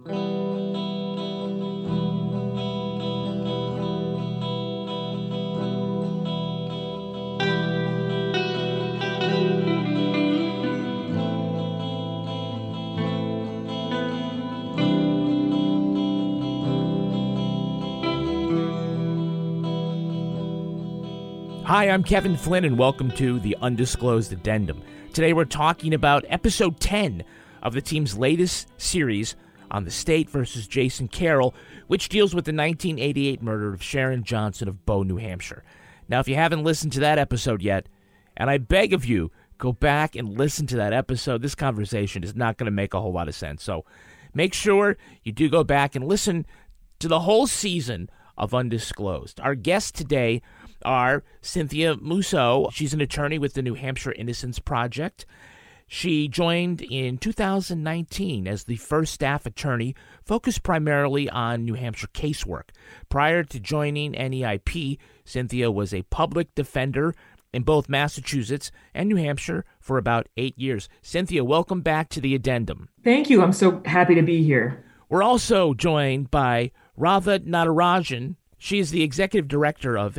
Hi, I'm Kevin Flynn, and welcome to the Undisclosed Addendum. Today we're talking about episode 10 of the team's latest series on the state versus Jason Carroll, which deals with the 1988 murder of Sharon Johnson of Bow, New Hampshire. Now, if you haven't listened to that episode yet, and I beg of you, go back and listen to that episode. This conversation is not going to make a whole lot of sense. So make sure you do go back and listen to the whole season of Undisclosed. Our guests today are Cynthia Musso. She's an attorney with the New Hampshire Innocence Project. She joined in 2019 as the first staff attorney, focused primarily on New Hampshire casework. Prior to joining NEIP, Cynthia was a public defender in both Massachusetts and New Hampshire for about 8 years. Cynthia, welcome back to the Addendum. Thank you. I'm so happy to be here. We're also joined by Radha Natarajan. She is the executive director of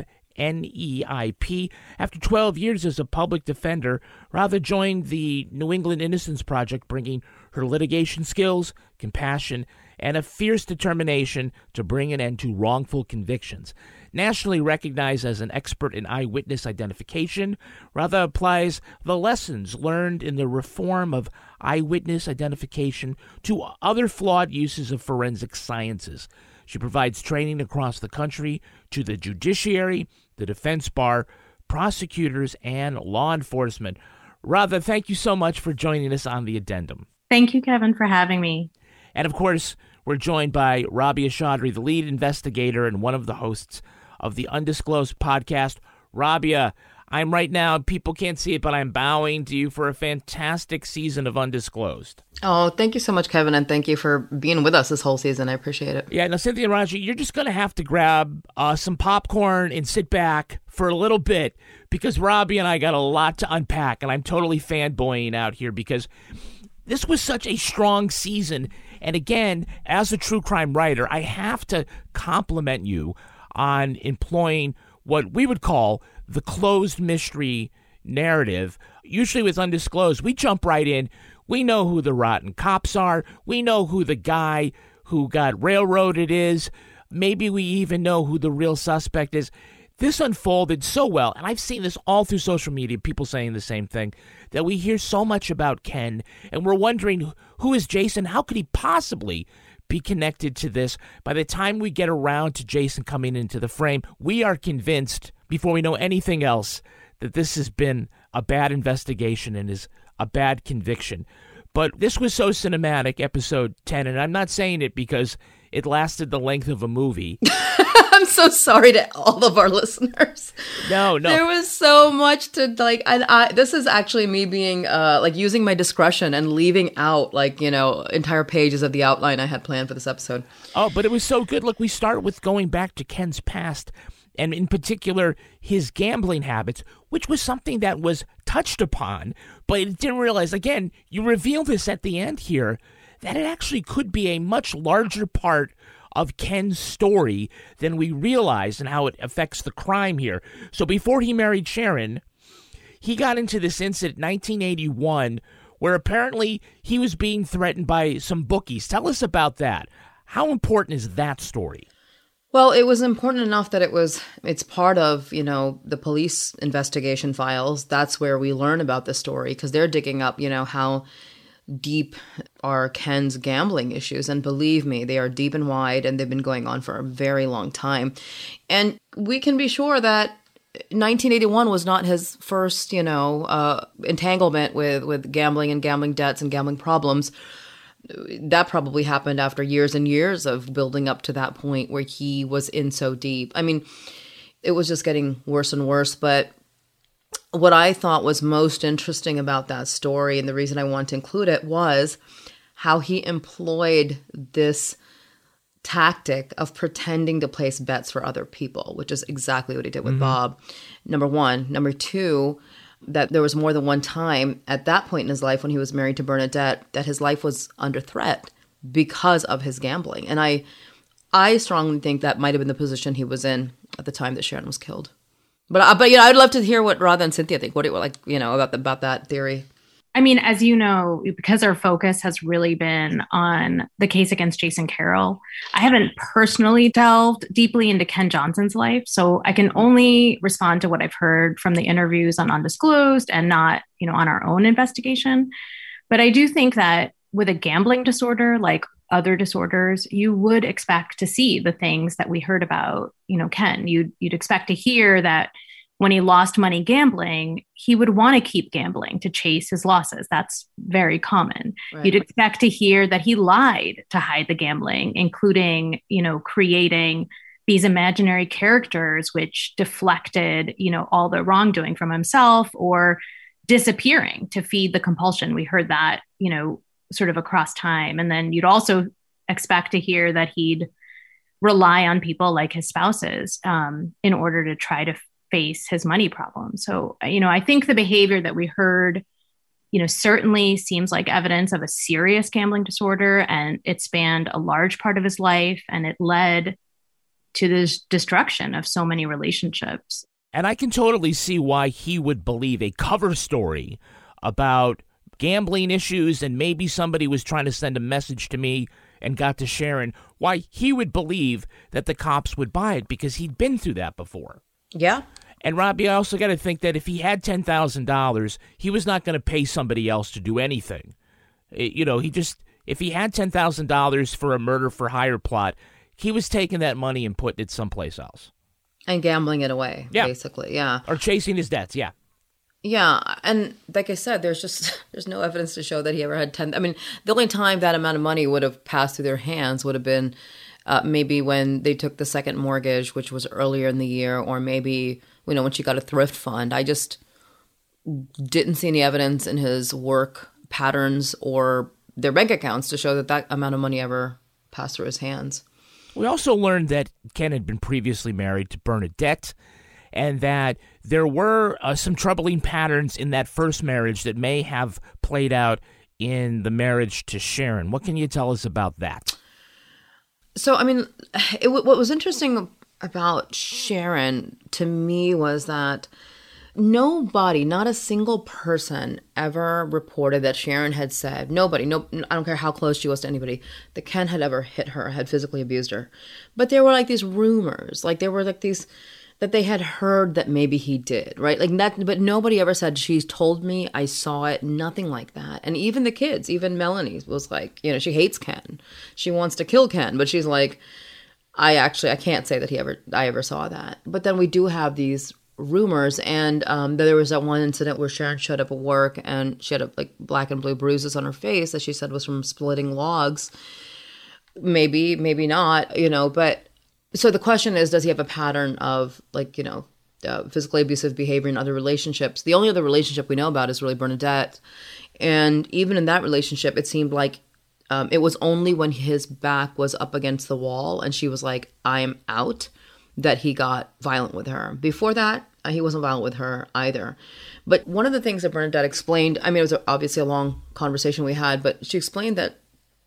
NEIP. After 12 years as a public defender, Radha joined the New England Innocence Project, bringing her litigation skills, compassion, and a fierce determination to bring an end to wrongful convictions. Nationally recognized as an expert in eyewitness identification, Radha applies the lessons learned in the reform of eyewitness identification to other flawed uses of forensic sciences. She provides training across the country to the judiciary, the defense bar, prosecutors, and law enforcement. Radha, thank you so much for joining us on the Addendum. Thank you, Kevin, for having me. And of course, we're joined by Rabia Chaudhry, the lead investigator and one of the hosts of the Undisclosed podcast. Rabia, I'm right now, people can't see it, but I'm bowing to you for a fantastic season of Undisclosed. Oh, thank you so much, Kevin, and thank you for being with us this whole season. I appreciate it. Yeah, now, Cynthia and Raji, you're just going to have to grab some popcorn and sit back for a little bit, because Rabia and I got a lot to unpack, and I'm totally fanboying out here because this was such a strong season. And again, as a true crime writer, I have to compliment you on employing what we would call the closed mystery narrative. Usually with Undisclosed, we jump right in. We know who the rotten cops are. We know who the guy who got railroaded is. Maybe we even know who the real suspect is. This unfolded so well, and I've seen this all through social media, people saying the same thing, that we hear so much about Ken, and we're wondering, who is Jason? How could he possibly be connected to this? By the time we get around to Jason coming into the frame, we are convinced, before we know anything else, that this has been a bad investigation and is a bad conviction. But this was so cinematic, episode 10, and I'm not saying it because it lasted the length of a movie. I'm so sorry to all of our listeners. No. There was so much to and this is actually me being using my discretion and leaving out entire pages of the outline I had planned for this episode. Oh, but it was so good. Look, we start with going back to Ken's past, and in particular, his gambling habits, which was something that was touched upon, but it didn't realize, again, you reveal this at the end here, that it actually could be a much larger part of Ken's story than we realize and how it affects the crime here. So before he married Sharon, he got into this incident in 1981 where apparently he was being threatened by some bookies. Tell us about that. How important is that story? Well, it was important enough that it's part of, the police investigation files. That's where we learn about the story, because they're digging up, how deep are Ken's gambling issues. And believe me, they are deep and wide, and they've been going on for a very long time. And we can be sure that 1981 was not his first, entanglement with gambling and gambling debts and gambling problems. That probably happened after years and years of building up to that point where he was in so deep. I mean, it was just getting worse and worse. But what I thought was most interesting about that story, and the reason I want to include it, was how he employed this tactic of pretending to place bets for other people, which is exactly what he did with Bob. Number one. Number two, that there was more than one time at that point in his life when he was married to Bernadette that his life was under threat because of his gambling. And I strongly think that might have been the position he was in at the time that Sharon was killed. But I'd love to hear what Radha and Cynthia think. What about that theory? I mean, as you know, because our focus has really been on the case against Jason Carroll, I haven't personally delved deeply into Ken Johnson's life. So I can only respond to what I've heard from the interviews on Undisclosed and not, on our own investigation. But I do think that with a gambling disorder, like other disorders, you would expect to see the things that we heard about, Ken. You'd expect to hear that when he lost money gambling, he would want to keep gambling to chase his losses. That's very common. Right. You'd expect to hear that he lied to hide the gambling, including, creating these imaginary characters which deflected, all the wrongdoing from himself, or disappearing to feed the compulsion. We heard that, sort of across time. And then you'd also expect to hear that he'd rely on people like his spouses in order to try to face his money problem. So, I think the behavior that we heard, certainly seems like evidence of a serious gambling disorder, and it spanned a large part of his life, and it led to the destruction of so many relationships. And I can totally see why he would believe a cover story about gambling issues, and maybe somebody was trying to send a message to me and got to Sharon, why he would believe that the cops would buy it, because he'd been through that before. Yeah. And Robbie, I also got to think that if he had $10,000, he was not going to pay somebody else to do anything. If he had $10,000 for a murder for hire plot, he was taking that money and putting it someplace else. And gambling it away, basically, yeah. Or chasing his debts, yeah. Yeah, and like I said, there's no evidence to show that he ever had 10. I mean, the only time that amount of money would have passed through their hands would have been maybe when they took the second mortgage, which was earlier in the year, or maybe, when she got a thrift fund. I just didn't see any evidence in his work patterns or their bank accounts to show that amount of money ever passed through his hands. We also learned that Ken had been previously married to Bernadette, and that there were some troubling patterns in that first marriage that may have played out in the marriage to Sharon. What can you tell us about that? So, I mean, what was interesting about Sharon to me was that nobody, not a single person ever reported that Sharon had said, nobody, I don't care how close she was to anybody, that Ken had ever hit her, had physically abused her. But there were like these rumors, like there were like these, that they had heard that maybe he did, right? Like that, but nobody ever said, she's told me, I saw it, nothing like that. And even the kids, even Melanie was like, she hates Ken. She wants to kill Ken, but she's like, I can't say that I ever saw that. But then we do have these rumors, and there was that one incident where Sharon showed up at work and she had like black and blue bruises on her face that she said was from splitting logs. Maybe not, but so the question is, does he have a pattern of physically abusive behavior in other relationships? The only other relationship we know about is really Bernadette. And even in that relationship, it seemed like it was only when his back was up against the wall and she was like, I'm out, that he got violent with her. Before that, he wasn't violent with her either. But one of the things that Bernadette explained, I mean, it was obviously a long conversation we had, but she explained that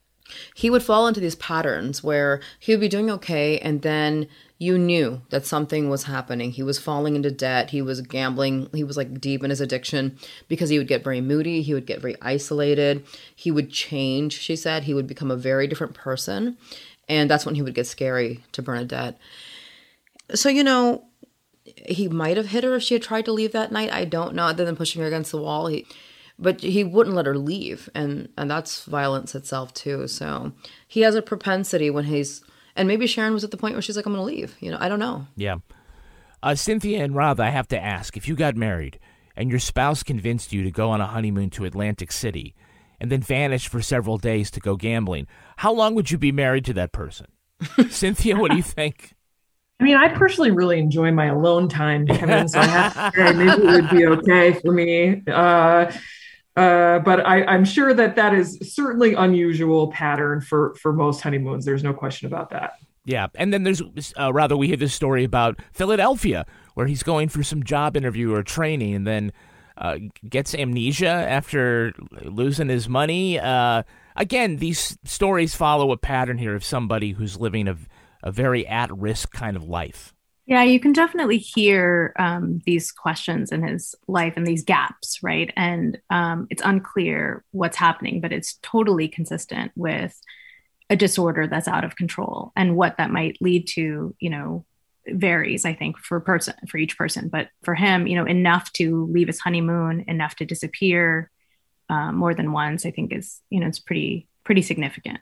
he would fall into these patterns where he would be doing okay, and then you knew that something was happening. He was falling into debt. He was gambling. He was like deep in his addiction, because he would get very moody. He would get very isolated. He would change, she said. He would become a very different person. And that's when he would get scary to Bernadette. So, he might have hit her if she had tried to leave that night. I don't know, other than pushing her against the wall. But he wouldn't let her leave. And that's violence itself, too. So he has a propensity when and maybe Sharon was at the point where she's like, I'm going to leave. I don't know. Yeah. Cynthia and Rob, I have to ask, if you got married and your spouse convinced you to go on a honeymoon to Atlantic City and then vanished for several days to go gambling, how long would you be married to that person? Cynthia, what do you think? I mean, I personally really enjoy my alone time, Kevin, so I have to say maybe it would be okay for me. But I'm sure that is certainly unusual pattern for most honeymoons. There's no question about that. Yeah, and then there's we hear this story about Philadelphia, where he's going for some job interview or training, and then gets amnesia after losing his money. again, these stories follow a pattern here of somebody who's living a very at-risk kind of life. Yeah, you can definitely hear these questions in his life and these gaps, right? And it's unclear what's happening, but it's totally consistent with a disorder that's out of control. And what that might lead to, varies, I think, for each person. But for him, enough to leave his honeymoon, enough to disappear more than once, I think is, it's pretty significant.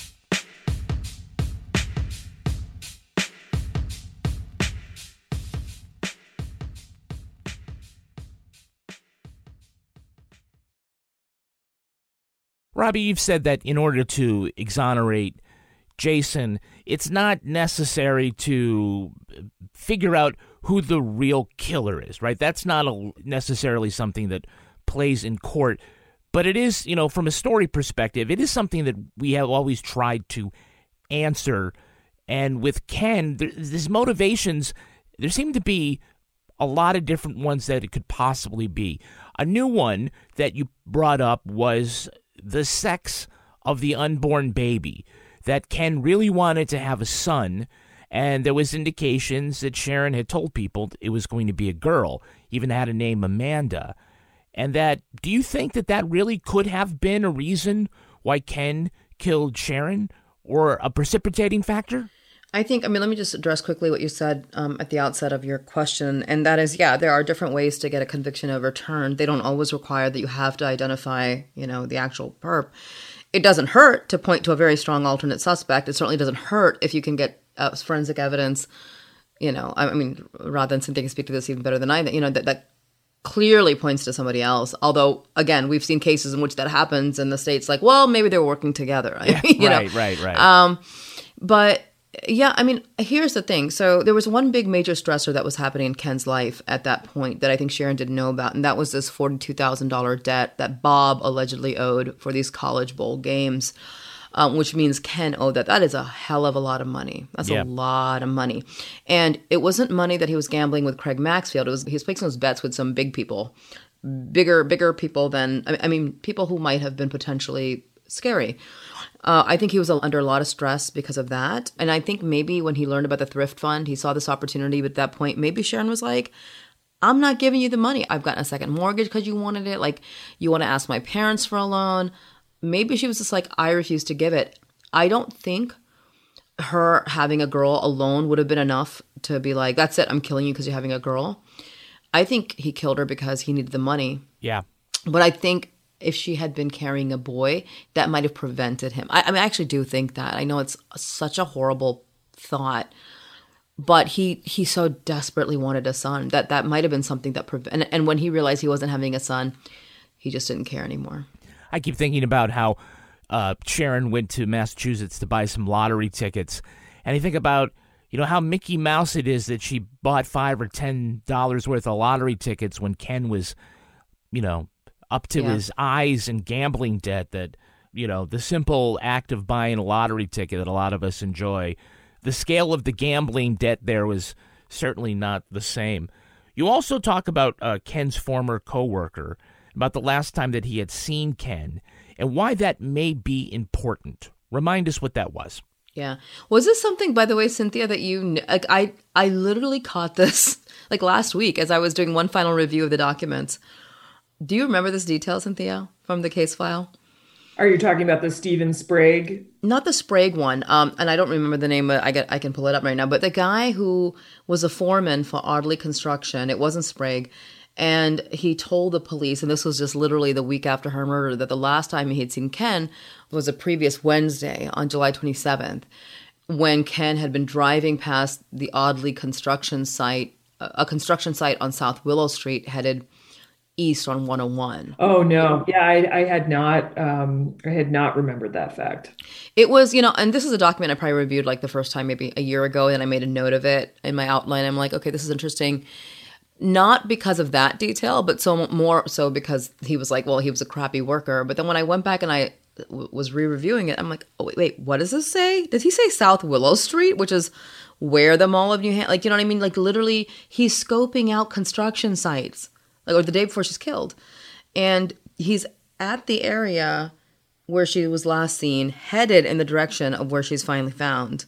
Robbie, you've said that in order to exonerate Jason, it's not necessary to figure out who the real killer is, right? That's not necessarily something that plays in court. But it is, from a story perspective, it is something that we have always tried to answer. And with Ken, his motivations, there seem to be a lot of different ones that it could possibly be. A new one that you brought up was the sex of the unborn baby, that Ken really wanted to have a son, and there was indications that Sharon had told people it was going to be a girl, even had a name Amanda. And do you think that really could have been a reason why Ken killed Sharon, or a precipitating factor? I think, let me just address quickly what you said at the outset of your question. And that is, there are different ways to get a conviction overturned. They don't always require that you have to identify, the actual perp. It doesn't hurt to point to a very strong alternate suspect. It certainly doesn't hurt if you can get forensic evidence, rather than Cynthia can speak to this even better than I, that clearly points to somebody else. Although, again, we've seen cases in which that happens and the state's like, well, maybe they were working together. Right. But yeah, here's the thing. So there was one big major stressor that was happening in Ken's life at that point that I think Sharon didn't know about, and that was this $42,000 debt that Bob allegedly owed for these college bowl games, which means Ken owed that. That is a hell of a lot of money. That's a lot of money. And it wasn't money that he was gambling with Craig Maxfield. He was placing those bets with some big people, bigger people than, people who might have been potentially scary. I think he was under a lot of stress because of that. And I think maybe when he learned about the thrift fund, he saw this opportunity. But at that point, maybe Sharon was like, I'm not giving you the money. I've gotten a second mortgage because you wanted it. Like, you want to ask my parents for a loan. Maybe she was just like, I refuse to give it. I don't think her having a girl alone would have been enough to be like, that's it, I'm killing you because you're having a girl. I think he killed her because he needed the money. Yeah. But I think if she had been carrying a boy, that might have prevented him. I actually do think that. I know it's such a horrible thought, but he so desperately wanted a son that might have been something that and when he realized he wasn't having a son, he just didn't care anymore. I keep thinking about how Sharon went to Massachusetts to buy some lottery tickets, and I think about how Mickey Mouse it is that she bought $5 or $10 worth of lottery tickets when Ken was, up to his eyes in gambling debt. That, the simple act of buying a lottery ticket that a lot of us enjoy, the scale of the gambling debt there was certainly not the same. You also talk about Ken's former coworker, about the last time that he had seen Ken, and why that may be important. Remind us what that was. Yeah. Was this something, by the way, Cynthia, that I literally caught this last week as I was doing one final review of the documents. Do you remember this detail, Cynthia, from the case file? Are you talking about the Stephen Sprague? Not the Sprague one, and I don't remember the name, but I can pull it up right now. But the guy who was a foreman for Audley Construction, it wasn't Sprague, and he told the police, and this was just literally the week after her murder, that the last time he had seen Ken was a previous Wednesday on July 27th, when Ken had been driving past the Audley construction site, a construction site on South Willow Street, headed east on 101. Oh no. Yeah, I had not remembered that fact. It was, and this is a document I probably reviewed the first time maybe a year ago, and I made a note of it in my outline. I'm like, okay, this is interesting. Not because of that detail, but more so because he was like, well, he was a crappy worker. But then when I went back and I was re-reviewing it, I'm like, oh, wait, what does this say? Does he say South Willow Street, which is where the Mall of New Hampshire, you know what I mean? Literally, he's scoping out construction sites. Or the day before she's killed. And he's at the area where she was last seen, headed in the direction of where she's finally found.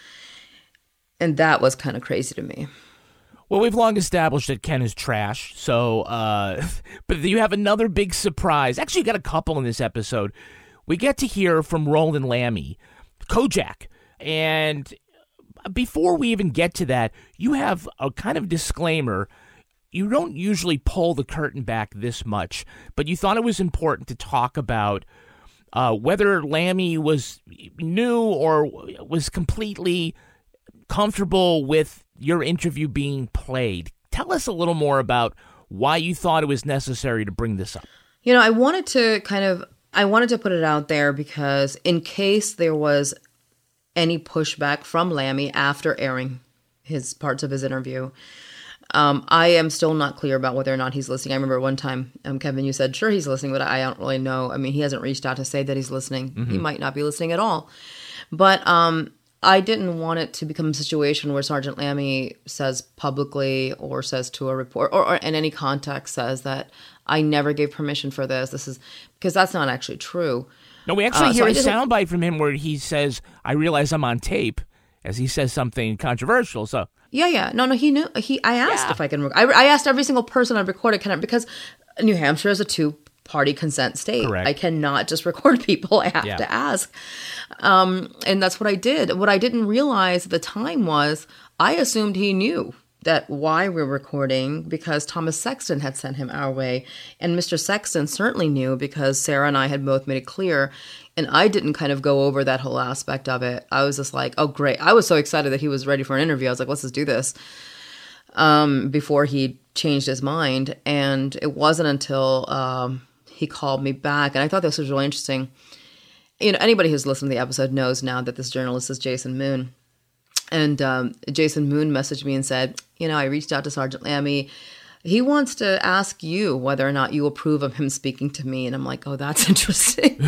And that was kind of crazy to me. Well, we've long established that Ken is trash, so, but you have another big surprise. Actually, you got a couple in this episode. We get to hear from Roland Lammy, Kojak, and before we even get to that, you have a kind of disclaimer. You don't usually pull the curtain back this much, but you thought it was important to talk about whether Lammy was new or was completely comfortable with your interview being played. Tell us a little more about why you thought it was necessary to bring this up. You know, I wanted to put it out there because in case there was any pushback from Lammy after airing his parts of his interview, I am still not clear about whether or not he's listening. I remember one time, Kevin, you said, sure, he's listening, but I don't really know. I mean, he hasn't reached out to say that he's listening. Mm-hmm. He might not be listening at all. But I didn't want it to become a situation where Sergeant Lammy says publicly or says to a report or in any context says that I never gave permission for this. This is because that's not actually true. No, we actually hear a soundbite from him where he says, I realize I'm on tape, as he says something controversial. So yeah. No, he knew. I asked if I can. I asked every single person I recorded, because New Hampshire is a 2-party consent state. Correct. I cannot just record people. I have to ask. And that's what I did. What I didn't realize at the time was I assumed he knew that why we're recording because Thomas Sexton had sent him our way. And Mr. Sexton certainly knew because Sarah and I had both made it clear. And I didn't kind of go over that whole aspect of it. I was just like, oh, great. I was so excited that he was ready for an interview. I was like, let's just do this before he changed his mind. And it wasn't until he called me back. And I thought this was really interesting. You know, anybody who's listened to the episode knows now that this journalist is Jason Moon. And Jason Moon messaged me and said, you know, I reached out to Sergeant Lammy. He wants to ask you whether or not you approve of him speaking to me. And I'm like, oh, that's interesting.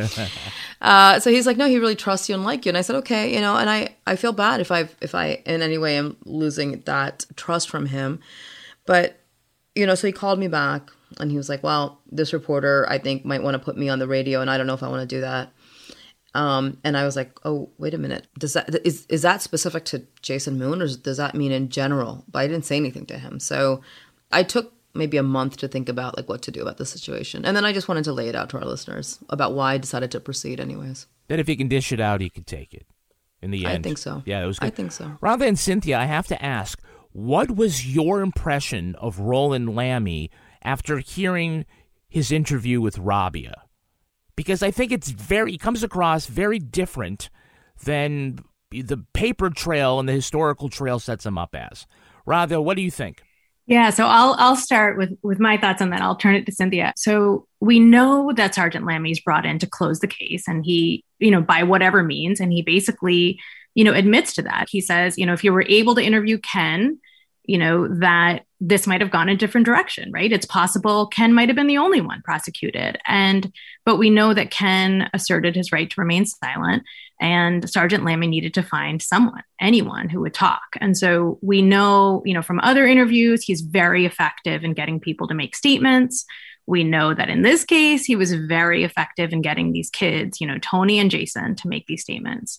So he's like, no, he really trusts you and like you. And I said, okay, you know, and I feel bad if I in any way am losing that trust from him. But, you know, so he called me back and he was like, well, this reporter, I think, might want to put me on the radio. And I don't know if I want to do that. And I was like, oh, wait a minute. Is that specific to Jason Moon or does that mean in general? But I didn't say anything to him. So I took maybe a month to think about like what to do about the situation. And then I just wanted to lay it out to our listeners about why I decided to proceed anyways. That if he can dish it out, he can take it in the end. I think so. Yeah, it was good. I think so. Rhonda and Cynthia, I have to ask, what was your impression of Roland Lammy after hearing his interview with Rabia? Because I think it comes across very different than the paper trail and the historical trail sets him up as. Rhonda, what do you think? Yeah, so I'll start with my thoughts and then I'll turn it to Cynthia. So we know that Sergeant Lammy's brought in to close the case and he, you know, by whatever means, and he basically, you know, admits to that. He says, you know, if you were able to interview Ken, you know, that this might have gone a different direction, right? It's possible Ken might have been the only one prosecuted. But we know that Ken asserted his right to remain silent and Sergeant Lammy needed to find anyone who would talk. And so we know, you know, from other interviews, he's very effective in getting people to make statements. We know that in this case, he was very effective in getting these kids, you know, Tony and Jason, to make these statements.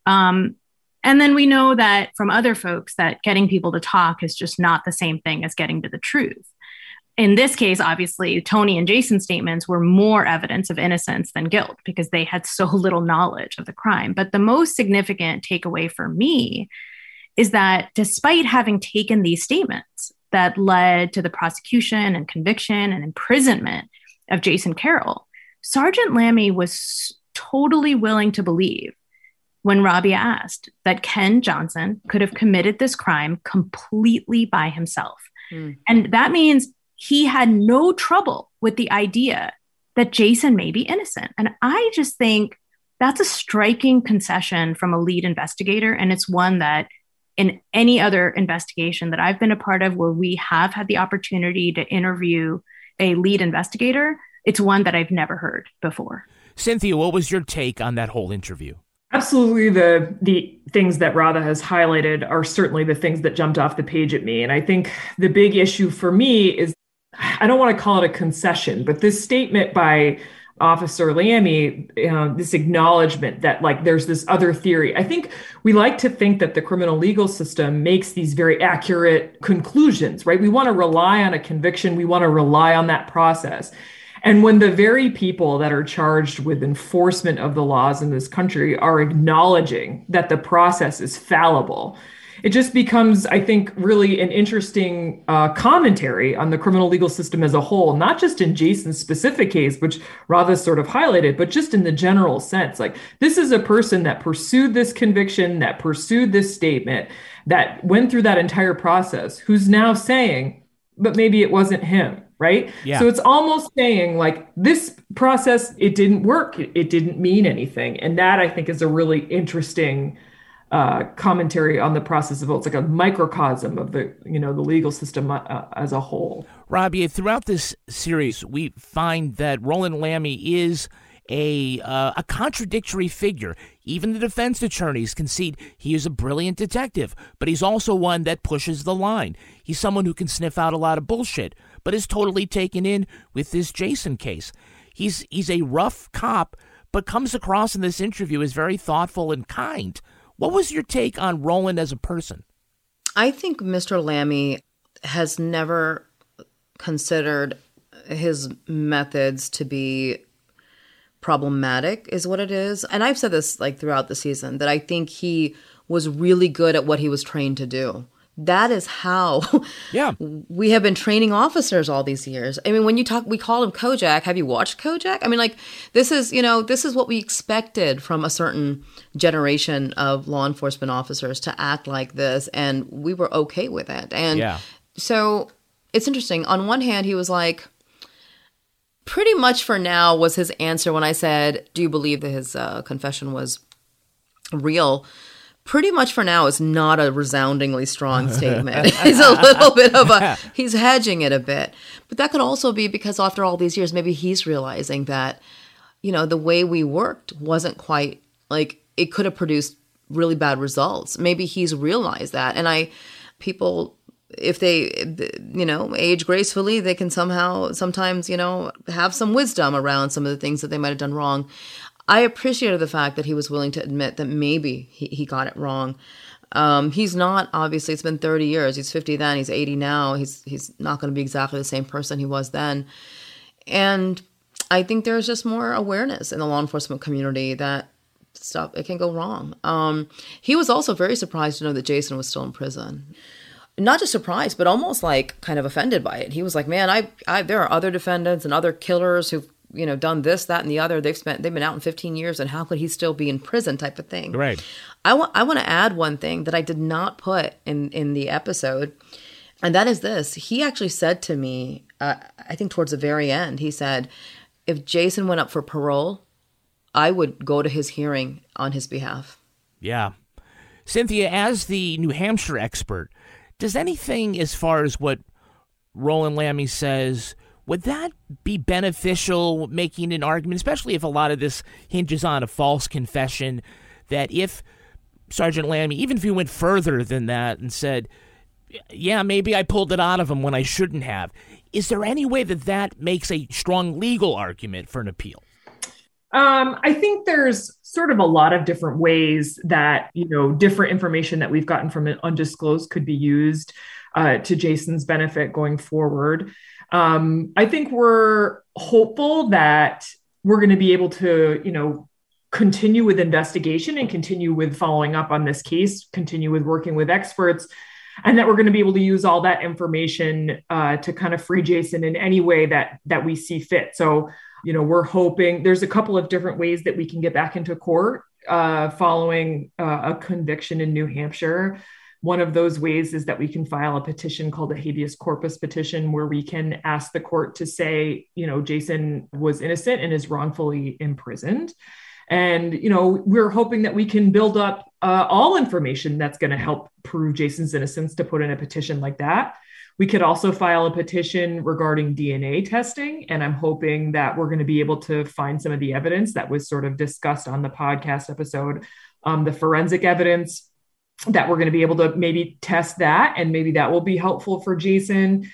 And then we know that from other folks that getting people to talk is just not the same thing as getting to the truth. In this case, obviously, Tony and Jason's statements were more evidence of innocence than guilt because they had so little knowledge of the crime. But the most significant takeaway for me is that despite having taken these statements that led to the prosecution and conviction and imprisonment of Jason Carroll, Sergeant Lammy was totally willing to believe when Rabia asked that Ken Johnson could have committed this crime completely by himself. And that means he had no trouble with the idea that Jason may be innocent. And I just think that's a striking concession from a lead investigator. And it's one that in any other investigation that I've been a part of where we have had the opportunity to interview a lead investigator, it's one that I've never heard before. Cynthia, what was your take on that whole interview? Absolutely. The things that Radha has highlighted are certainly the things that jumped off the page at me. And I think the big issue for me is, I don't want to call it a concession, but this statement by Officer Lammy, this acknowledgement that like there's this other theory. I think we like to think that the criminal legal system makes these very accurate conclusions, right? We want to rely on a conviction. We want to rely on that process. And when the very people that are charged with enforcement of the laws in this country are acknowledging that the process is fallible, it just becomes, I think, really an interesting commentary on the criminal legal system as a whole, not just in Jason's specific case, which Radha sort of highlighted, but just in the general sense. Like, this is a person that pursued this conviction, that pursued this statement, that went through that entire process, who's now saying, but maybe it wasn't him, right? Yeah. So it's almost saying like this process, it didn't work. It didn't mean anything. And that, I think, is a really interesting commentary on the process of, it's like a microcosm of the legal system as a whole. Rabia, throughout this series, we find that Roland Lammy is a contradictory figure. Even the defense attorneys concede he is a brilliant detective, but he's also one that pushes the line. He's someone who can sniff out a lot of bullshit, but is totally taken in with this Jason case. He's a rough cop, but comes across in this interview as very thoughtful and kind. What was your take on Roland as a person? I think Mr. Lammy has never considered his methods to be problematic, is what it is. And I've said this like throughout the season, that I think he was really good at what he was trained to do. That is how we have been training officers all these years. I mean, when you talk, we call him Kojak. Have you watched Kojak? I mean, like, this is what we expected from a certain generation of law enforcement officers, to act like this. And we were okay with it. And so it's interesting. On one hand, he was like, pretty much for now was his answer when I said, do you believe that his confession was real? Pretty much for now is not a resoundingly strong statement. It's a little bit of he's hedging it a bit. But that could also be because after all these years, maybe he's realizing that, the way we worked wasn't quite, like, it could have produced really bad results. Maybe he's realized that. And people, if they, age gracefully, they can sometimes, have some wisdom around some of the things that they might have done wrong. I appreciated the fact that he was willing to admit that maybe he got it wrong. He's not, obviously, it's been 30 years. He's 50 then, he's 80 now. He's not going to be exactly the same person he was then. And I think there's just more awareness in the law enforcement community that it can go wrong. He was also very surprised to know that Jason was still in prison. Not just surprised, but almost like kind of offended by it. He was like, man, there are other defendants and other killers who've done this, that, and the other. They've been out in 15 years, and how could he still be in prison, type of thing. Right. I want to add one thing that I did not put in the episode, and that is this. He actually said to me, I think towards the very end, he said, if Jason went up for parole, I would go to his hearing on his behalf. Yeah. Cynthia, as the New Hampshire expert, does anything as far as what Roland Lammy says, would that be beneficial, making an argument, especially if a lot of this hinges on a false confession, that if Sergeant Lammy, even if he went further than that and said, yeah, maybe I pulled it out of him when I shouldn't have, is there any way that makes a strong legal argument for an appeal? I think there's sort of a lot of different ways that, different information that we've gotten from an undisclosed could be used to Jason's benefit going forward. I think we're hopeful that we're going to be able to, continue with investigation and continue with following up on this case, continue with working with experts, and that we're going to be able to use all that information to kind of free Jason in any way that we see fit. So, we're hoping there's a couple of different ways that we can get back into court following a conviction in New Hampshire. One of those ways is that we can file a petition called a habeas corpus petition, where we can ask the court to say, Jason was innocent and is wrongfully imprisoned. And, we're hoping that we can build up all information that's going to help prove Jason's innocence to put in a petition like that. We could also file a petition regarding DNA testing. And I'm hoping that we're going to be able to find some of the evidence that was sort of discussed on the podcast episode, the forensic evidence, that we're going to be able to maybe test that, and maybe that will be helpful for Jason.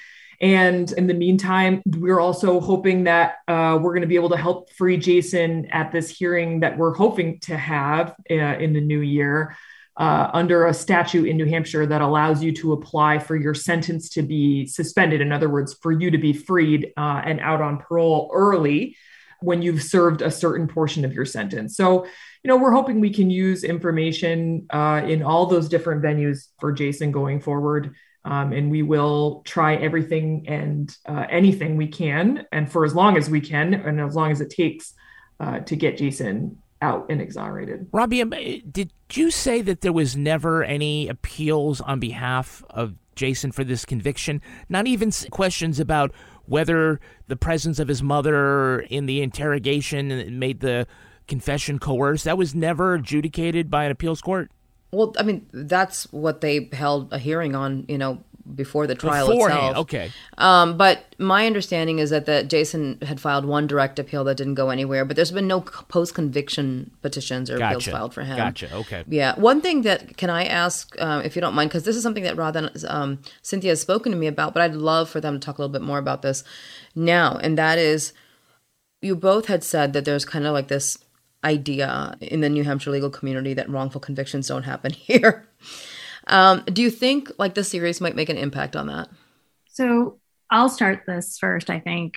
And in the meantime, we're also hoping that we're going to be able to help free Jason at this hearing that we're hoping to have in the new year under a statute in New Hampshire that allows you to apply for your sentence to be suspended. In other words, for you to be freed and out on parole early when you've served a certain portion of your sentence. So, we're hoping we can use information in all those different venues for Jason going forward. And we will try everything and anything we can, and for as long as we can, and as long as it takes to get Jason out and exonerated. Robbie, did you say that there was never any appeals on behalf of Jason for this conviction? Not even questions about whether the presence of his mother in the interrogation made the confession coerced? That was never adjudicated by an appeals court? Well, I mean, that's what they held a hearing on, before the trial itself. Okay. But my understanding is that Jason had filed one direct appeal that didn't go anywhere, but there's been no post-conviction petitions or appeals filed for him. Gotcha. Okay. Yeah. One thing that, can I ask, if you don't mind, because this is something that Radha and Cynthia has spoken to me about, but I'd love for them to talk a little bit more about this now. And that is, you both had said that there's kind of like this idea in the New Hampshire legal community that wrongful convictions don't happen here. Do you think like this series might make an impact on that? So I'll start this first, I think,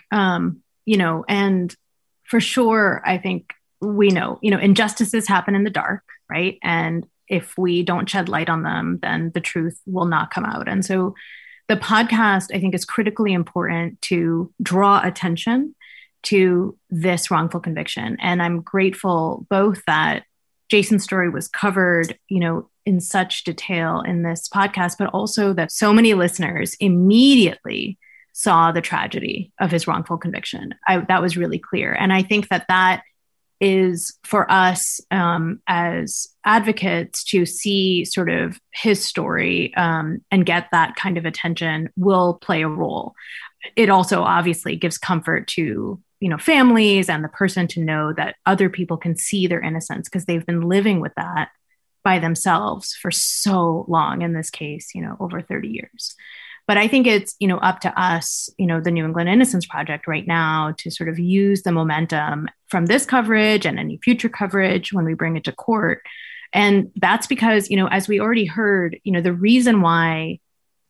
and for sure, I think we know, injustices happen in the dark, right? And if we don't shed light on them, then the truth will not come out. And so the podcast, I think, is critically important to draw attention to this wrongful conviction. And I'm grateful both that Jason's story was covered, in such detail in this podcast, but also that so many listeners immediately saw the tragedy of his wrongful conviction. That was really clear. And I think that is for us as advocates to see sort of his story and get that kind of attention will play a role. It also obviously gives comfort to families and the person to know that other people can see their innocence because they've been living with that by themselves for so long, in this case, over 30 years. But I think it's, up to us, the New England Innocence Project right now to sort of use the momentum from this coverage and any future coverage when we bring it to court. And that's because, as we already heard, the reason why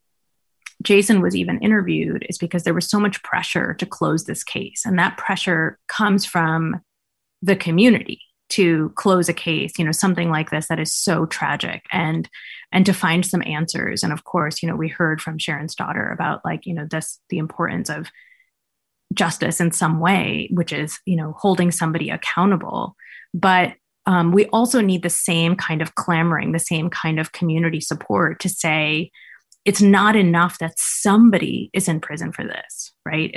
Jason was even interviewed is because there was so much pressure to close this case. And that pressure comes from the community to close a case, something like this that is so tragic, and to find some answers. And of course, we heard from Sharon's daughter about the importance of justice in some way, which is, holding somebody accountable. But we also need the same kind of clamoring, the same kind of community support to say, it's not enough that somebody is in prison for this, right?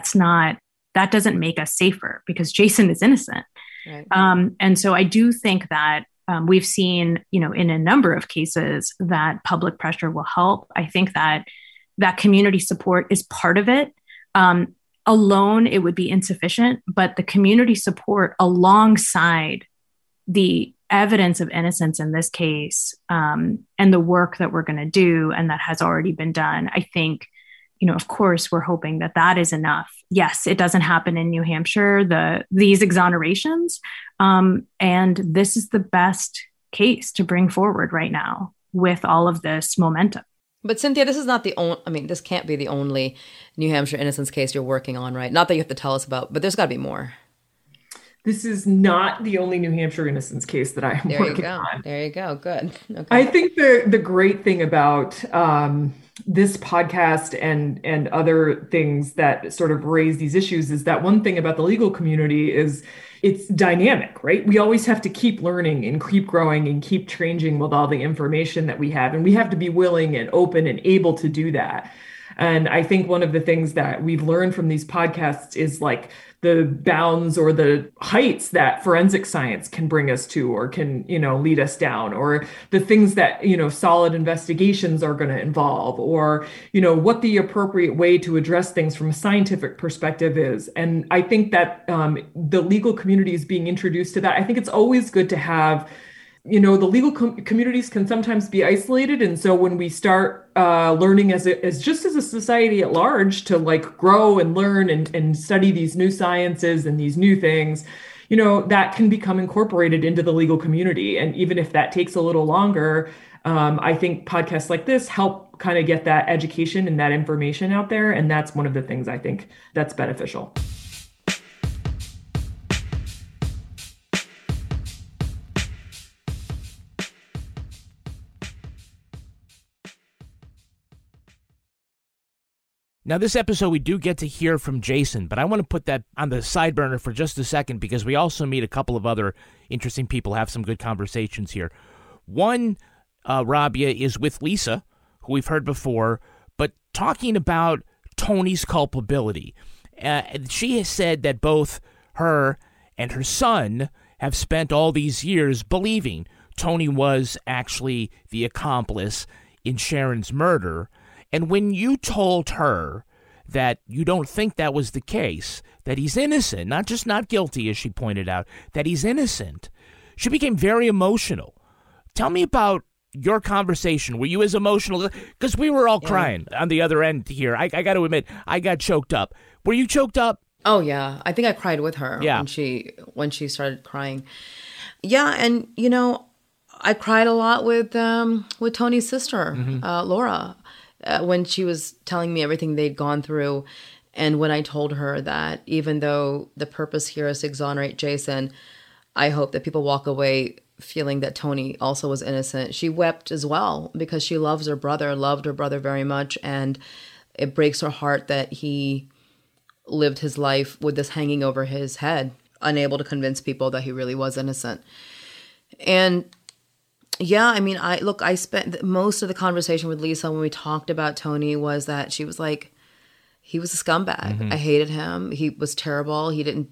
That doesn't make us safer because Jason is innocent. Right. And so I do think that we've seen, in a number of cases that public pressure will help. I think that community support is part of it. Alone, it would be insufficient, but the community support alongside the evidence of innocence in this case and the work that we're going to do and that has already been done, I think, of course, we're hoping that is enough. Yes, it doesn't happen in New Hampshire, these exonerations. And this is the best case to bring forward right now with all of this momentum. But Cynthia, this is not the only, this can't be the only New Hampshire innocence case you're working on, right? Not that you have to tell us about, but there's got to be more. This is not the only New Hampshire innocence case that I am working on. There you go. Good. Okay. I think the great thing about this podcast and other things that sort of raise these issues is that one thing about the legal community is it's dynamic, right? We always have to keep learning and keep growing and keep changing with all the information that we have. And we have to be willing and open and able to do that. And I think one of the things that we've learned from these podcasts is like the bounds or the heights that forensic science can bring us to or can, lead us down, or the things that, solid investigations are going to involve, or, what the appropriate way to address things from a scientific perspective is. And I think that the legal community is being introduced to that. I think it's always good to have the legal communities can sometimes be isolated. And so when we start learning as just as a society at large to like grow and learn and study these new sciences and these new things, that can become incorporated into the legal community. And even if that takes a little longer, I think podcasts like this help kind of get that education and that information out there. And that's one of the things I think that's beneficial. Now, this episode, we do get to hear from Jason, but I want to put that on the side burner for just a second because we also meet a couple of other interesting people, have some good conversations here. One, Rabia, is with Lisa, who we've heard before, but talking about Tony's culpability. She has said that both her and her son have spent all these years believing Tony was actually the accomplice in Sharon's murder. And when you told her that you don't think that was the case, that he's innocent, not just not guilty, as she pointed out, that he's innocent, she became very emotional. Tell me about your conversation. Were you as emotional? Because we were all crying on the other end here. I got to admit, I got choked up. Were you choked up? Oh, yeah. I think I cried with her when she started crying. Yeah, and, I cried a lot with Tony's sister, Laura. When she was telling me everything they'd gone through. And when I told her that even though the purpose here is to exonerate Jason, I hope that people walk away feeling that Tony also was innocent. She wept as well because she loved her brother very much. And it breaks her heart that he lived his life with this hanging over his head, unable to convince people that he really was innocent. And yeah, I mean, I spent most of the conversation with Lisa when we talked about Tony was that she was like, he was a scumbag. I hated him. He was terrible. He didn't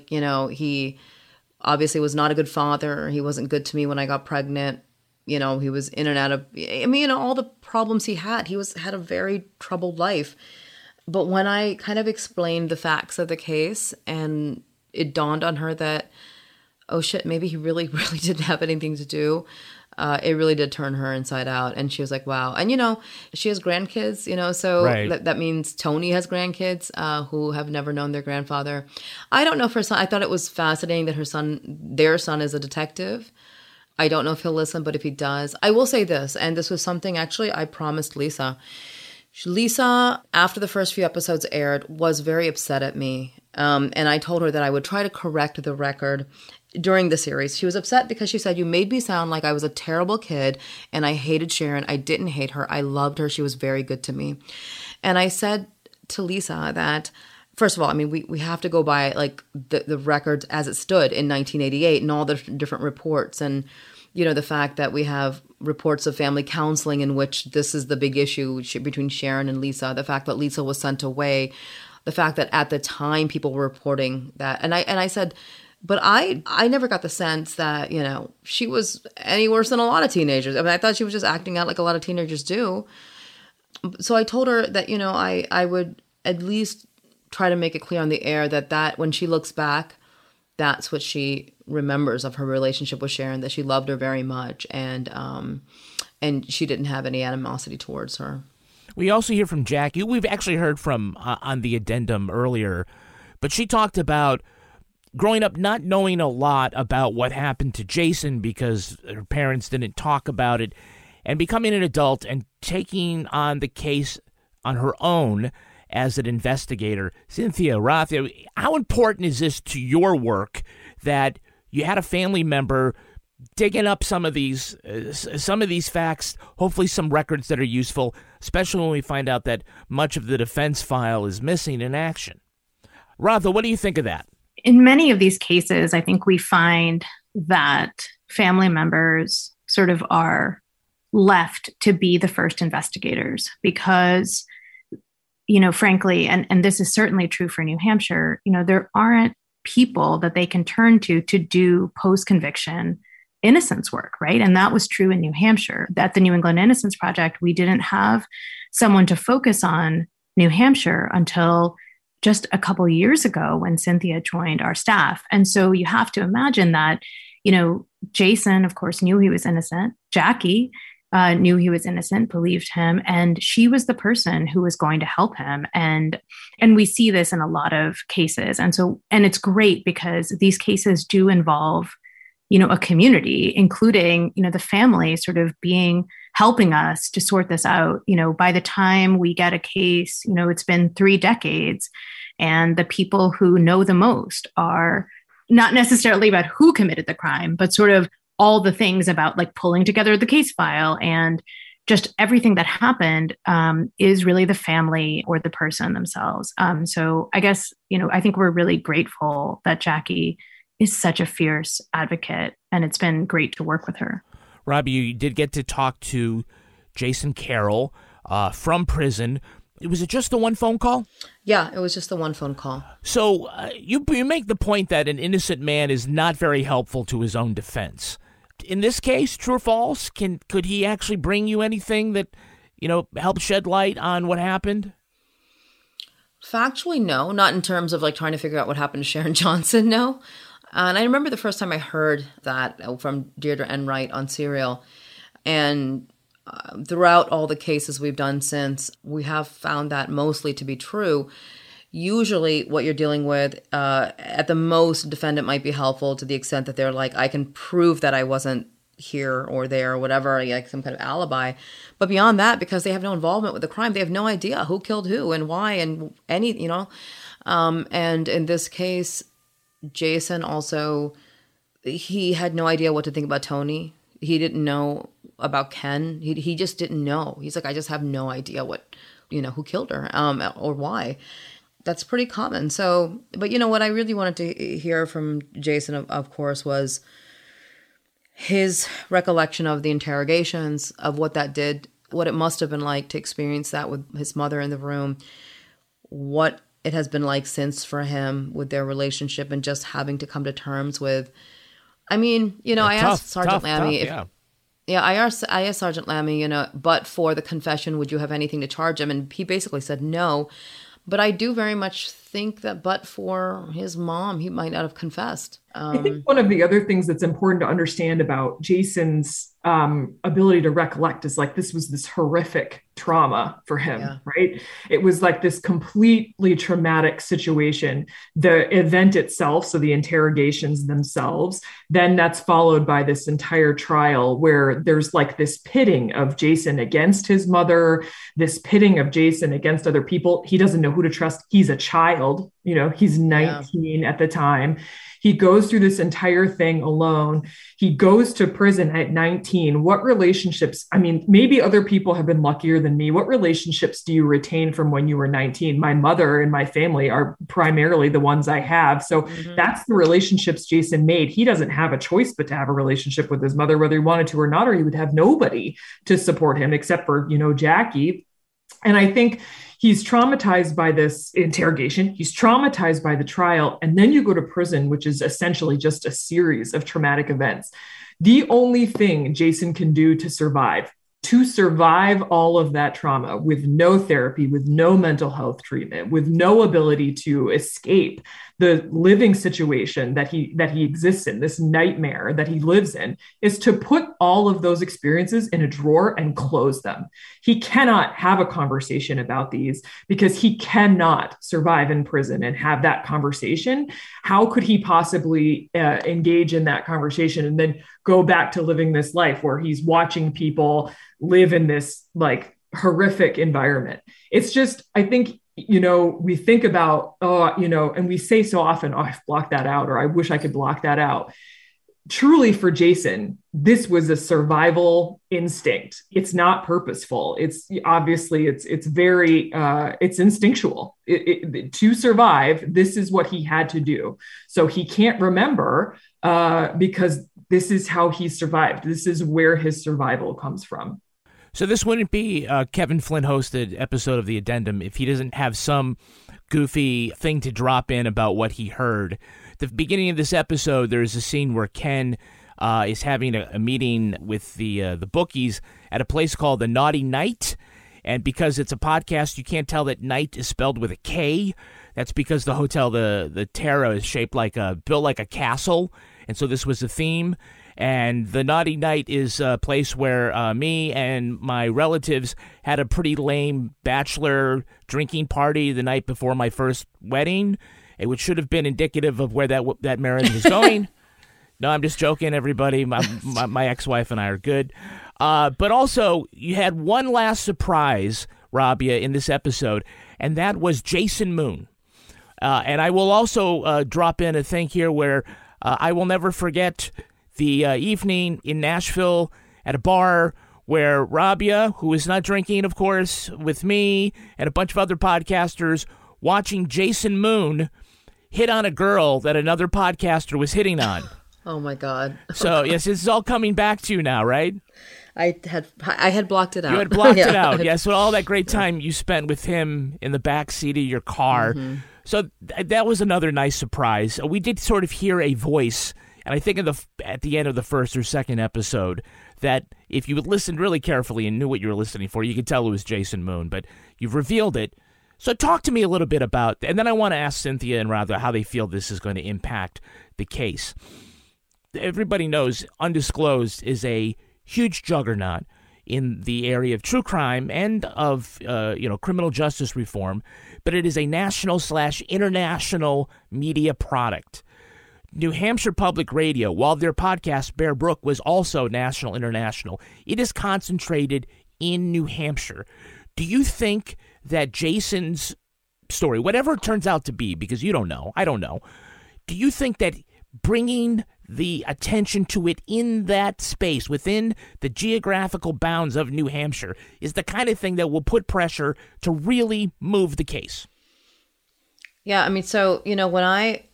he obviously was not a good father. He wasn't good to me when I got pregnant. He was in and out of, all the problems he had. He had a very troubled life. But when I kind of explained the facts of the case and it dawned on her that, oh shit, maybe he really, really didn't have anything to do. It really did turn her inside out. And she was like, wow. And, she has grandkids, so right. that means Tony has grandkids who have never known their grandfather. I don't know if her son, I thought it was fascinating that their son is a detective. I don't know if he'll listen, but if he does, I will say this. And this was something actually I promised Lisa. Lisa, after the first few episodes aired, was very upset at me. And I told her that I would try to correct the record during the series. She was upset because she said, you made me sound like I was a terrible kid and I hated Sharon. I didn't hate her. I loved her. She was very good to me. And I said to Lisa that, first of all, I mean, we have to go by like the records as it stood in 1988 and all the different reports. And, the fact that we have reports of family counseling in which this is the big issue between Sharon and Lisa, the fact that Lisa was sent away, the fact that at the time people were reporting that. And I said, but I never got the sense that, she was any worse than a lot of teenagers. I mean, I thought she was just acting out like a lot of teenagers do. So I told her that, I would at least try to make it clear on the air that when she looks back, that's what she remembers of her relationship with Sharon, that she loved her very much and she didn't have any animosity towards her. We also hear from Jackie, who we've actually heard from on the addendum earlier, but she talked about growing up not knowing a lot about what happened to Jason because her parents didn't talk about it, and becoming an adult and taking on the case on her own as an investigator. Cynthia Roth, how important is this to your work that you had a family member digging up some of these facts, hopefully some records that are useful, especially when we find out that much of the defense file is missing in action? Ratha, what do you think of that? In many of these cases, I think we find that family members sort of are left to be the first investigators because, frankly, and this is certainly true for New Hampshire, there aren't people that they can turn to do post-conviction innocence work, right? And that was true in New Hampshire. At the New England Innocence Project, we didn't have someone to focus on New Hampshire until just a couple of years ago when Cynthia joined our staff. And so you have to imagine that, Jason, of course, knew he was innocent. Jackie knew he was innocent, believed him, and she was the person who was going to help him. And we see this in a lot of cases. And it's great because these cases do involve, a community, including, the family sort of helping us to sort this out. By the time we get a case, it's been 3 decades, and the people who know the most are not necessarily about who committed the crime, but sort of all the things about like pulling together the case file and just everything that happened is really the family or the person themselves. So I guess, I think we're really grateful that Jackie is such a fierce advocate, and it's been great to work with her. Robbie, you did get to talk to Jason Carroll from prison. Was it just the one phone call? Yeah, it was just the one phone call. So you make the point that an innocent man is not very helpful to his own defense. In this case, true or false, could he actually bring you anything that, helps shed light on what happened? Factually, no. Not in terms of like trying to figure out what happened to Sharon Johnson, no. And I remember the first time I heard that from Deirdre Enright on Serial. And throughout all the cases we've done since, we have found that mostly to be true. Usually what you're dealing with, at the most, defendant might be helpful to the extent that they're like, I can prove that I wasn't here or there or whatever, like some kind of alibi. But beyond that, because they have no involvement with the crime, they have no idea who killed who and why and any, and in this case, Jason also, he had no idea what to think about Tony. He didn't know about Ken. He just didn't know. He's like, I just have no idea who killed her, or why. That's pretty common. So, but what I really wanted to hear from Jason, of course, was his recollection of the interrogations, of what that did, what it must have been like to experience that with his mother in the room, what it has been like since for him with their relationship, and just having to come to terms with, I asked Sergeant Lammy I asked Sergeant Lammy, but for the confession, would you have anything to charge him? And he basically said no. But I do very much think that but for his mom, he might not have confessed. I think one of the other things that's important to understand about Jason's ability to recollect is like, this was this horrific trauma for him, right? It was like this completely traumatic situation. The event itself, so the interrogations themselves, then that's followed by this entire trial where there's like this pitting of Jason against his mother, this pitting of Jason against other people. He doesn't know who to trust. He's a child, he's 19 at the time. He goes through this entire thing alone. He goes to prison at 19. What relationships? Maybe other people have been luckier than me. What relationships do you retain from when you were 19? My mother and my family are primarily the ones I have. So that's the relationships Jason made. He doesn't have a choice but to have a relationship with his mother, whether he wanted to or not, or he would have nobody to support him except for, Jackie. And I think he's traumatized by this interrogation. He's traumatized by the trial. And then you go to prison, which is essentially just a series of traumatic events. The only thing Jason can do to survive all of that trauma, with no therapy, with no mental health treatment, with no ability to escape the living situation that he exists in, this nightmare that he lives in, is to put all of those experiences in a drawer and close them. He cannot have a conversation about these because he cannot survive in prison and have that conversation. How could he possibly engage in that conversation and then go back to living this life where he's watching people live in this like horrific environment? It's just, I think, we think about, and we say so often, I've blocked that out, or I wish I could block that out. Truly for Jason, this was a survival instinct. It's not purposeful. It's obviously, it's very, it's instinctual. To survive, this is what he had to do. So he can't remember because this is how he survived. This is where his survival comes from. So this wouldn't be a Kevin Flynn hosted episode of The Addendum if he doesn't have some goofy thing to drop in about what he heard. The beginning of this episode, there's a scene where Ken is having a meeting with the bookies at a place called the Naughty Knight. And because it's a podcast, you can't tell that Knight is spelled with a K. That's because the hotel, the Terra, is built like a castle. And so this was the theme. And the Naughty Night is a place where me and my relatives had a pretty lame bachelor drinking party the night before my first wedding, which should have been indicative of where that marriage was going. No, I'm just joking, everybody. My ex-wife and I are good. But also, you had one last surprise, Rabia, in this episode, and that was Jason Moon. And I will also drop in a thing here where I will never forget the evening in Nashville at a bar where Rabia, who is not drinking, of course, with me and a bunch of other podcasters, watching Jason Moon hit on a girl that another podcaster was hitting on. Oh, my God. So, yes, this is all coming back to you now, right? I had blocked it out. You had blocked it out, yes. With all that great time you spent with him in the back seat of your car. Mm-hmm. So that was another nice surprise. We did sort of hear a voice, and I think at the end of the first or second episode, that if you listened really carefully and knew what you were listening for, you could tell it was Jason Moon, but you've revealed it. So talk to me a little bit about, and then I want to ask Cynthia and Radha how they feel this is going to impact the case. Everybody knows Undisclosed is a huge juggernaut in the area of true crime and of criminal justice reform, but it is a national/international media product. New Hampshire Public Radio, while their podcast Bear Brook was also national, international, it is concentrated in New Hampshire. Do you think that Jason's story, whatever it turns out to be, because you don't know, I don't know, do you think that bringing the attention to it in that space, within the geographical bounds of New Hampshire, is the kind of thing that will put pressure to really move the case? Yeah, I mean, so, when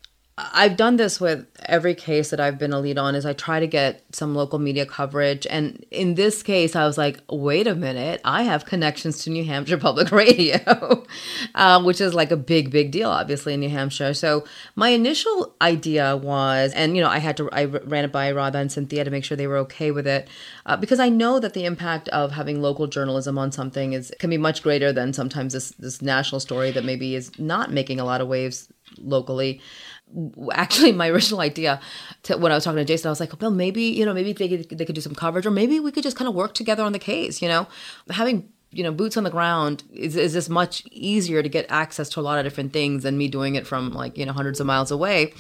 I've done this with every case that I've been a lead on, is I try to get some local media coverage. And in this case, I was like, wait a minute, I have connections to New Hampshire Public Radio, which is like a big, big deal, obviously, in New Hampshire. So my initial idea was, and, I ran it by Radha and Cynthia to make sure they were okay with it, because I know that the impact of having local journalism on something can be much greater than sometimes this national story that maybe is not making a lot of waves locally. Actually, my original idea when I was talking to Jason, I was like, well, maybe they could do some coverage, or maybe we could just kind of work together on the case. Having boots on the ground is just much easier to get access to a lot of different things than me doing it from hundreds of miles away.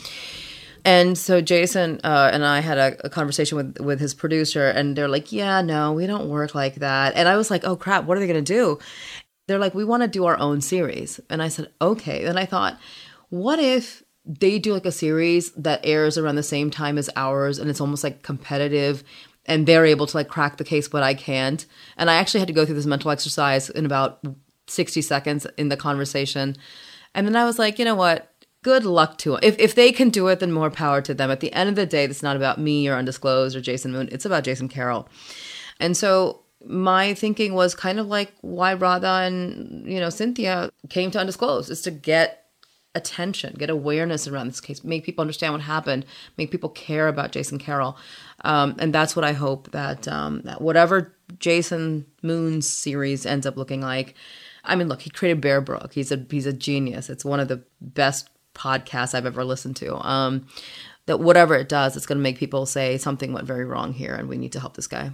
And so Jason and I had a conversation with his producer, and they're like, yeah, no, we don't work like that. And I was like, oh crap, what are they going to do? They're like, we want to do our own series. And I said, okay. And I thought, what if they do like a series that airs around the same time as ours, and it's almost like competitive, and they're able to like crack the case, but I can't. And I actually had to go through this mental exercise in about 60 seconds in the conversation. And then I was like, you know what? Good luck to them. If they can do it, then more power to them. At the end of the day, it's not about me or Undisclosed or Jason Moon. It's about Jason Carroll. And so my thinking was kind of like why Radha and, Cynthia came to Undisclosed, is to get attention, get awareness around this case, make people understand what happened, make people care about Jason Carroll. And that's what I hope that whatever Jason Moon's series ends up looking like. I mean, look, he created Bear Brook. He's a genius. It's one of the best podcasts I've ever listened to. That whatever it does, it's going to make people say something went very wrong here, and we need to help this guy.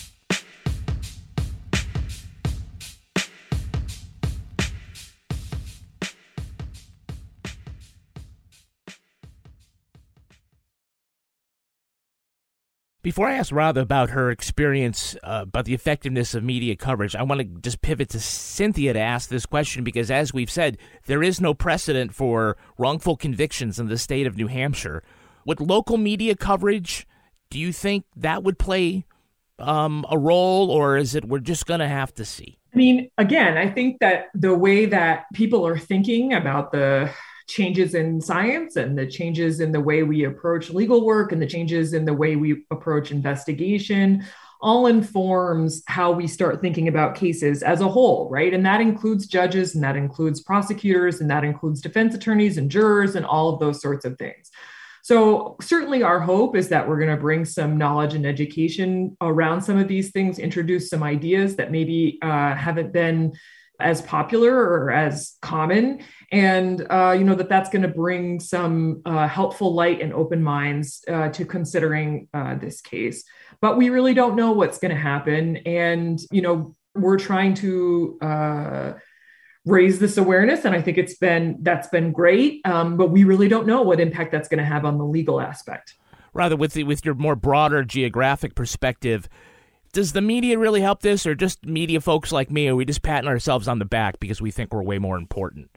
Before I ask Radha about her experience, about the effectiveness of media coverage, I want to just pivot to Cynthia to ask this question, because as we've said, there is no precedent for wrongful convictions in the state of New Hampshire. With local media coverage, do you think that would play a role, or is it we're just going to have to see? I mean, again, I think that the way that people are thinking about the changes in science and the changes in the way we approach legal work and the changes in the way we approach investigation all informs how we start thinking about cases as a whole, right? And that includes judges, and that includes prosecutors, and that includes defense attorneys and jurors and all of those sorts of things. So certainly our hope is that we're going to bring some knowledge and education around some of these things, introduce some ideas that maybe haven't been as popular or as common. And, that's going to bring some helpful light and open minds to considering this case. But we really don't know what's going to happen. And, we're trying to raise this awareness. And I think that's been great. But we really don't know what impact that's going to have on the legal aspect. Rather, with your more broader geographic perspective, does the media really help this, or just media folks like me? Are we just patting ourselves on the back because we think we're way more important?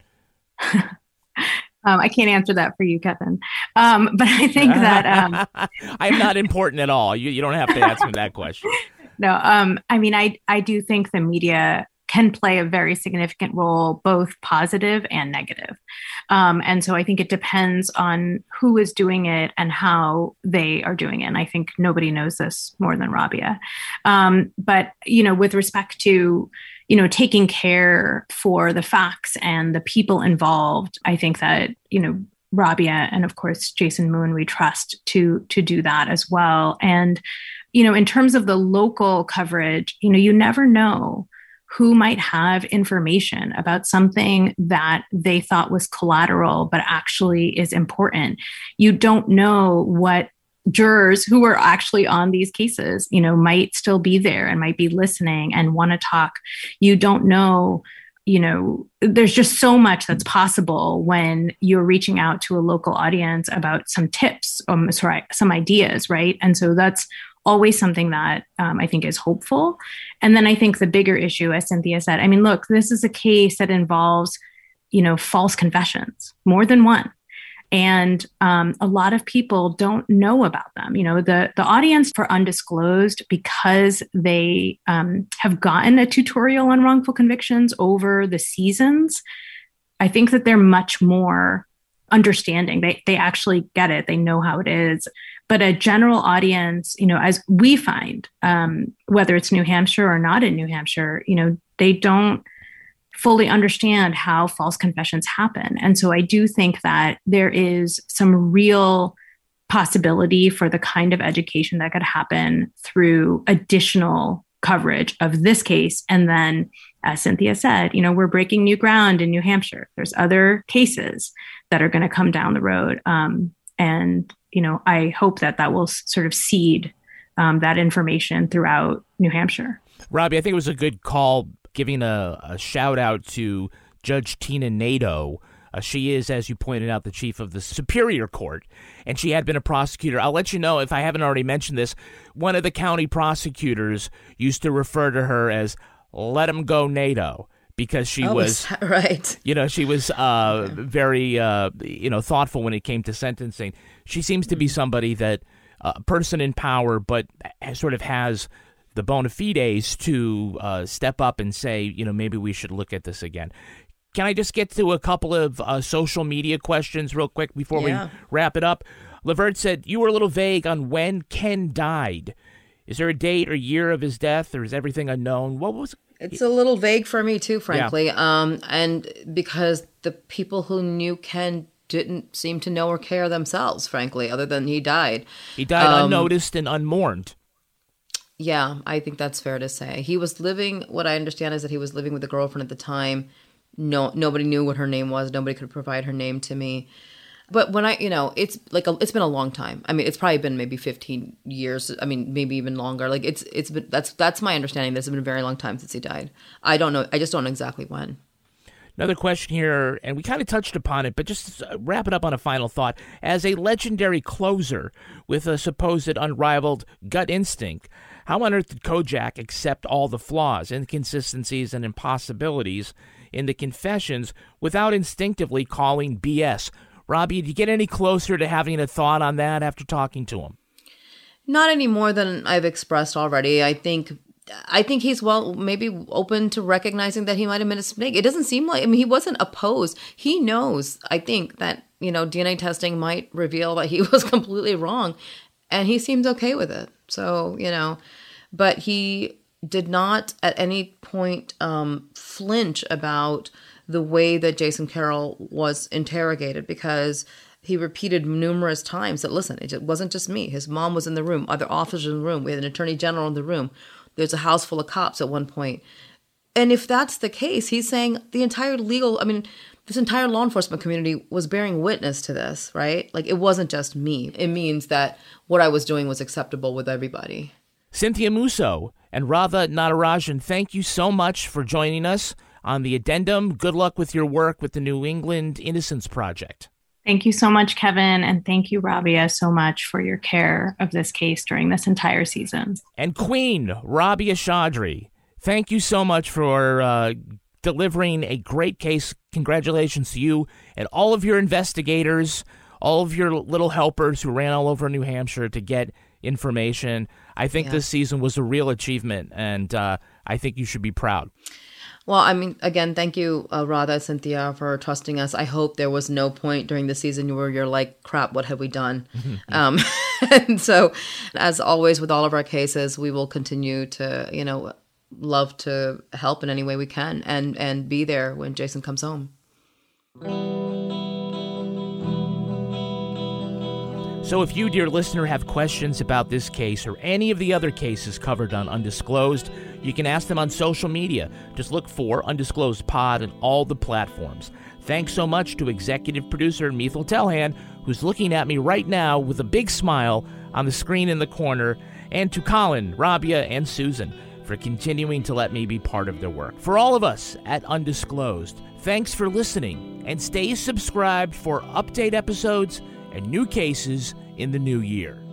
I can't answer that for you, Kevin. But I think that I'm not important at all. You don't have to answer that question. No, I do think the media can play a very significant role, both positive and negative. And so I think it depends on who is doing it and how they are doing it. And I think nobody knows this more than Rabia. But, with respect to, taking care for the facts and the people involved, I think that, Rabia and of course, Jason Moon, we trust to do that as well. And, in terms of the local coverage, you never know who might have information about something that they thought was collateral, but actually is important. You don't know what jurors who are actually on these cases, might still be there and might be listening and want to talk. You don't know, there's just so much that's possible when you're reaching out to a local audience about some tips, some ideas, right? And so that's always something that I think is hopeful. And then I think the bigger issue, as Cynthia said, look, this is a case that involves, false confessions, more than one. And a lot of people don't know about them. The audience for Undisclosed, because they have gotten a tutorial on wrongful convictions over the seasons, I think that they're much more understanding. They actually get it. They know how it is. But a general audience, as we find, whether it's New Hampshire or not in New Hampshire, they don't fully understand how false confessions happen. And so I do think that there is some real possibility for the kind of education that could happen through additional coverage of this case. And then, as Cynthia said, we're breaking new ground in New Hampshire. There's other cases that are going to come down the road. And I hope that will sort of seed that information throughout New Hampshire. Robbie, I think it was a good call giving a shout out to Judge Tina Nato. She is, as you pointed out, the chief of the Superior Court, and she had been a prosecutor. I'll let you know, if I haven't already mentioned this, one of the county prosecutors used to refer to her as "Let 'em go, Nato," because she was right. She was very thoughtful when it came to sentencing. She seems to be somebody that a person in power, but sort of has the bona fides to step up and say, maybe we should look at this again. Can I just get to a couple of social media questions real quick before we wrap it up? Lavert said, you were a little vague on when Ken died. Is there a date or year of his death, or is everything unknown? What was it? It's a little vague for me too, frankly. Yeah. And because the people who knew Ken didn't seem to know or care themselves, frankly, other than he died. He died unnoticed and unmourned. Yeah, I think that's fair to say. He was living, what I understand is that he was living with a girlfriend at the time. Nobody knew what her name was. Nobody could provide her name to me. But when it's been a long time. It's probably been maybe 15 years. Maybe even longer. Like it's been, that's my understanding. This has been a very long time since he died. I don't know. I just don't know exactly when. Another question here, and we kind of touched upon it, but just wrap it up on a final thought. As a legendary closer with a supposed unrivaled gut instinct, how on earth did Kojak accept all the flaws, inconsistencies, and impossibilities in the confessions without instinctively calling BS? Robbie, did you get any closer to having a thought on that after talking to him? Not any more than I've expressed already. I think he's maybe open to recognizing that he might have been a snake. It doesn't seem like, he wasn't opposed. He knows, I think, that, DNA testing might reveal that he was completely wrong, and he seems okay with it. So, but he did not at any point flinch about the way that Jason Carroll was interrogated, because he repeated numerous times that, listen, it wasn't just me. His mom was in the room, other officers in the room. We had an attorney general in the room. There's a house full of cops at one point. And if that's the case, he's saying this entire law enforcement community was bearing witness to this, right? Like, it wasn't just me. It means that what I was doing was acceptable with everybody. Cynthia Musso and Radha Natarajan, thank you so much for joining us on the addendum. Good luck with your work with the New England Innocence Project. Thank you so much, Kevin. And thank you, Rabia, so much for your care of this case during this entire season. And Queen Rabia Chaudry, thank you so much for delivering a great case. Congratulations to you and all of your investigators, all of your little helpers who ran all over New Hampshire to get information. I think this season was a real achievement, and I think you should be proud. Well, I mean, again, thank you, Radha, Cynthia, for trusting us. I hope there was no point during the season where you're like, crap, what have we done? And so, as always, with all of our cases, we will continue to, love to help in any way we can and be there when Jason comes home. So if you, dear listener, have questions about this case or any of the other cases covered on Undisclosed, you can ask them on social media. Just look for Undisclosed Pod on all the platforms. Thanks so much to executive producer Mithil Telhan, who's looking at me right now with a big smile on the screen in the corner, and to Colin, Rabia, and Susan for continuing to let me be part of their work. For all of us at Undisclosed, thanks for listening, and stay subscribed for update episodes and new cases in the new year.